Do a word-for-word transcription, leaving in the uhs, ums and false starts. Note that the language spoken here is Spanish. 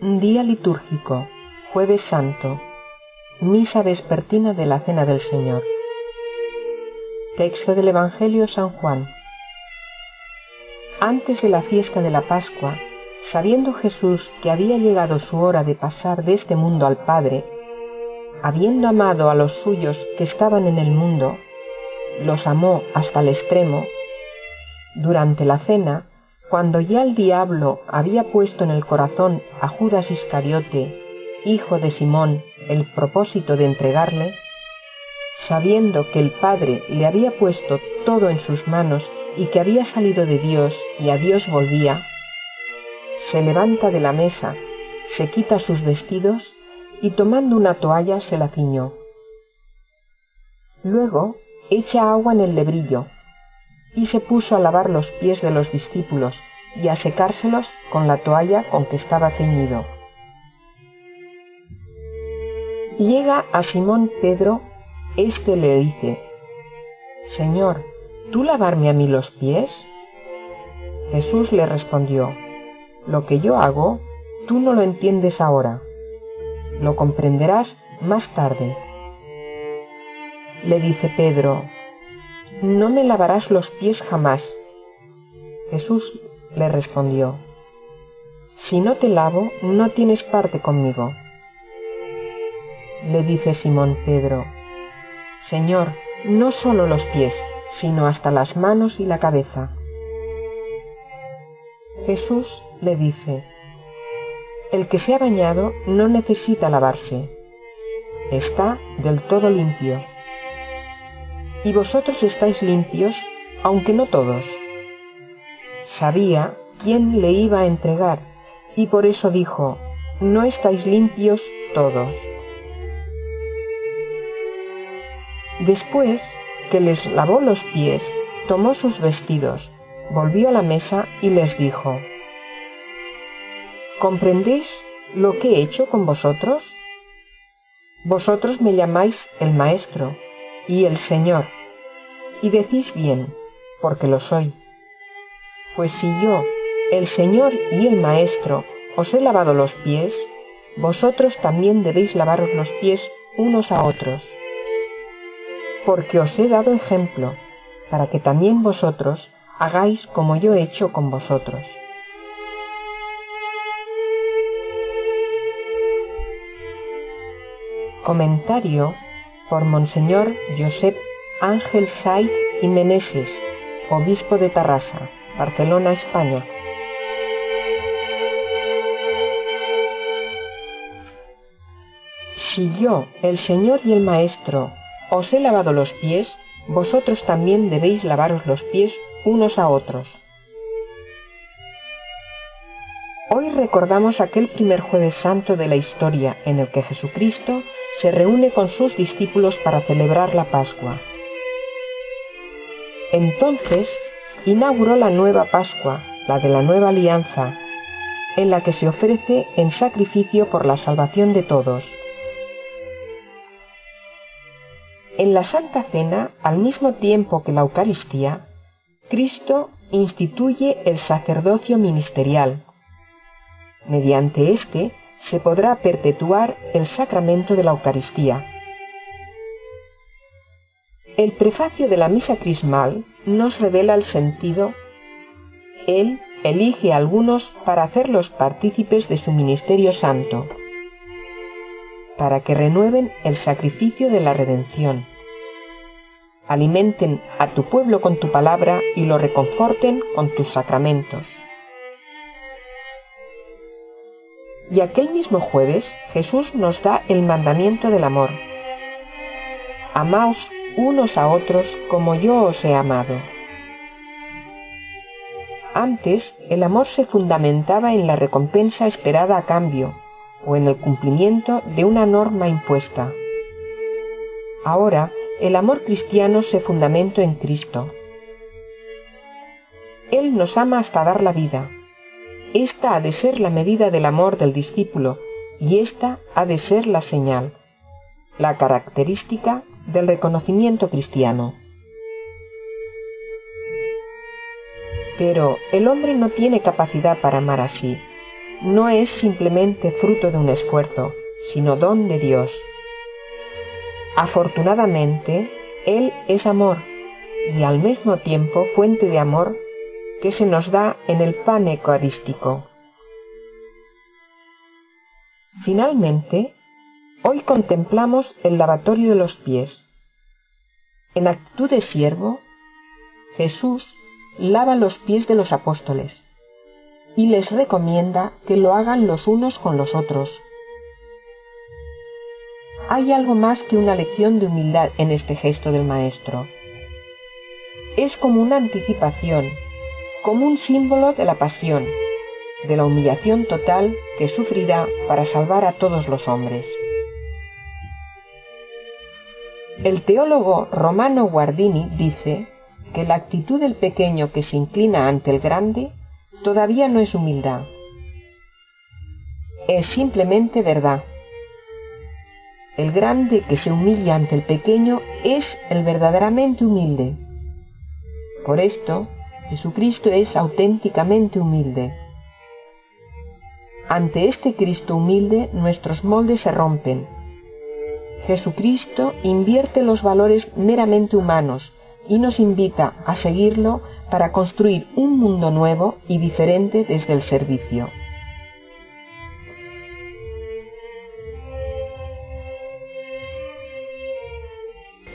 Día litúrgico, Jueves Santo, Misa vespertina de la Cena del Señor. Texto del Evangelio San Juan. Antes de la fiesta de la Pascua, sabiendo Jesús que había llegado su hora de pasar de este mundo al Padre, habiendo amado a los suyos que estaban en el mundo, los amó hasta el extremo. Durante la cena, cuando ya el diablo había puesto en el corazón a Judas Iscariote, hijo de Simón, el propósito de entregarle, sabiendo que el Padre le había puesto todo en sus manos y que había salido de Dios y a Dios volvía, se levanta de la mesa, se quita sus vestidos y tomando una toalla se la ciñó. Luego echa agua en el lebrillo y se puso a lavar los pies de los discípulos y a secárselos con la toalla con que estaba ceñido. Llega a Simón Pedro, éste le dice: Señor, ¿tú lavarme a mí los pies? Jesús le respondió: Lo que yo hago, tú no lo entiendes ahora, lo comprenderás más tarde. Le dice Pedro: No me lavarás los pies jamás. Jesús le respondió: Si no te lavo, no tienes parte conmigo. Le dice Simón Pedro: Señor, no solo los pies, sino hasta las manos y la cabeza. Jesús le dice: El que se ha bañado no necesita lavarse, está del todo limpio. Y vosotros estáis limpios, aunque no todos. Sabía quién le iba a entregar, y por eso dijo: No estáis limpios todos. Después que les lavó los pies, tomó sus vestidos, volvió a la mesa y les dijo: ¿Comprendéis lo que he hecho con vosotros? Vosotros me llamáis el Maestro y el Señor, y decís bien, porque lo soy. Pues si yo, el Señor y el Maestro, os he lavado los pies, vosotros también debéis lavaros los pies unos a otros. Porque os he dado ejemplo, para que también vosotros hagáis como yo he hecho con vosotros. Comentario por Monseñor Josep Ángel Saiz y Meneses, obispo de Tarrasa, Barcelona, España. Si yo, el Señor y el Maestro, os he lavado los pies, vosotros también debéis lavaros los pies unos a otros. Hoy recordamos aquel primer Jueves Santo de la historia en el que Jesucristo se reúne con sus discípulos para celebrar la Pascua. Entonces inauguró la nueva Pascua, la de la nueva alianza, en la que se ofrece en sacrificio por la salvación de todos. En la Santa Cena, al mismo tiempo que la Eucaristía, Cristo instituye el sacerdocio ministerial. Mediante éste se podrá perpetuar el sacramento de la Eucaristía. El prefacio de la misa crismal nos revela el sentido. Él elige a algunos para hacerlos partícipes de su ministerio santo, para que renueven el sacrificio de la redención, alimenten a tu pueblo con tu palabra y lo reconforten con tus sacramentos. Y aquel mismo jueves Jesús nos da el mandamiento del amor: Amaos unos a otros como yo os he amado. Antes el amor se fundamentaba en la recompensa esperada a cambio, o en el cumplimiento de una norma impuesta. Ahora, el amor cristiano se fundamentó en Cristo. Él nos ama hasta dar la vida. Esta ha de ser la medida del amor del discípulo, y esta ha de ser la señal, la característica del reconocimiento cristiano. Pero el hombre no tiene capacidad para amar así, no es simplemente fruto de un esfuerzo, sino don de Dios. Afortunadamente, Él es amor y al mismo tiempo fuente de amor que se nos da en el pan eucarístico. Finalmente, hoy contemplamos el lavatorio de los pies. En actitud de siervo, Jesús lava los pies de los apóstoles y les recomienda que lo hagan los unos con los otros. Hay algo más que una lección de humildad en este gesto del Maestro. Es como una anticipación, como un símbolo de la pasión, de la humillación total que sufrirá para salvar a todos los hombres. El teólogo Romano Guardini dice que la actitud del pequeño que se inclina ante el grande todavía no es humildad. Es simplemente verdad. El grande que se humilla ante el pequeño es el verdaderamente humilde. Por esto, Jesucristo es auténticamente humilde. Ante este Cristo humilde, nuestros moldes se rompen. Jesucristo invierte los valores meramente humanos y nos invita a seguirlo para construir un mundo nuevo y diferente desde el servicio.